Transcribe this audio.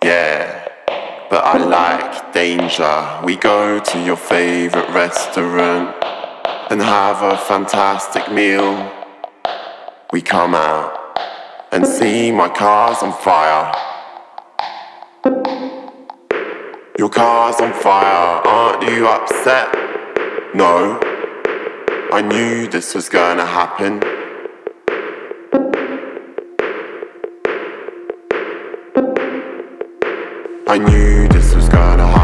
Yeah, but I like danger. We go to your favorite restaurant and have a fantastic meal. We come out and see my car's on fire. Your car's on fire, aren't you upset? No, I knew this was gonna happen. I knew this was gonna happen.